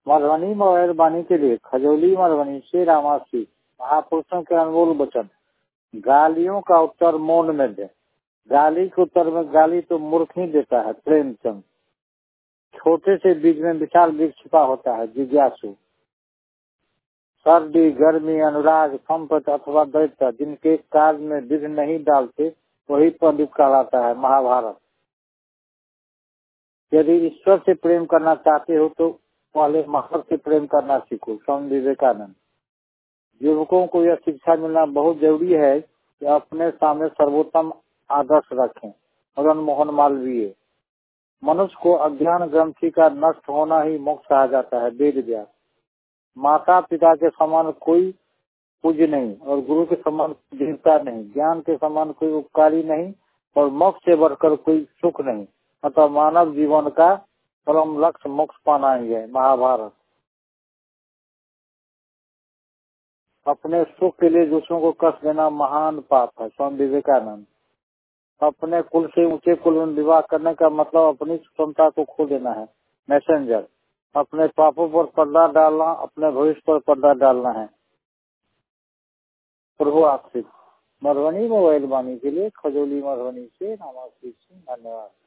Madhubani mobile वाणी के लिए खजौली मधुबनी से रामासी। महापुरुषों के अनमोल वचन। गालियों का उत्तर मौन में दे। गाली के उत्तर में गाली तो मूर्ख ही देता है। प्रेमचंद। छोटे से बीज में विशाल वृक्ष छिपा होता है। जिज्ञासु। सर्दी गर्मी अनुराग संपत अथवा दैत्य जिनके कार्य में विघ्न नहीं डालते वही पंडित कहलाता है। महाभारत। यदि ईश्वर से प्रेम करना चाहते हो तो पहले महावर से प्रेम करना सीखो। स्वामी विवेकानंद। युवकों को यह शिक्षा मिलना बहुत जरूरी है कि अपने सामने सर्वोत्तम आदर्श रखें। मदन मोहन मालवीय। मनुष्य को अज्ञान ग्रंथि का नष्ट होना ही मोक्ष कहा जाता है। वेद व्यास। माता पिता के समान कोई पूज्य नहीं और गुरु के समान देवता नहीं। ज्ञान के समान कोई उपकारी नहीं और मोक्ष से बढ़कर कोई सुख नहीं। अतः मानव जीवन का परम लक्ष्य मोक्ष पाना ही है। महाभारत। अपने सुख के लिए दूसरों को कष्ट देना महान पाप है। स्वामी विवेकानंद। अपने कुल से ऊंचे कुल में विवाह करने का मतलब अपनी स्वतंत्रता को खो देना है। मैसेंजर। अपने पापों पर पर्दा डालना अपने भविष्य पर पर्दा डालना है। प्रभु आश्रित। मधुबनी मोबाइल वाणी के लिए खजौली मधुबनी से रामाश्री सिंह। धन्यवाद।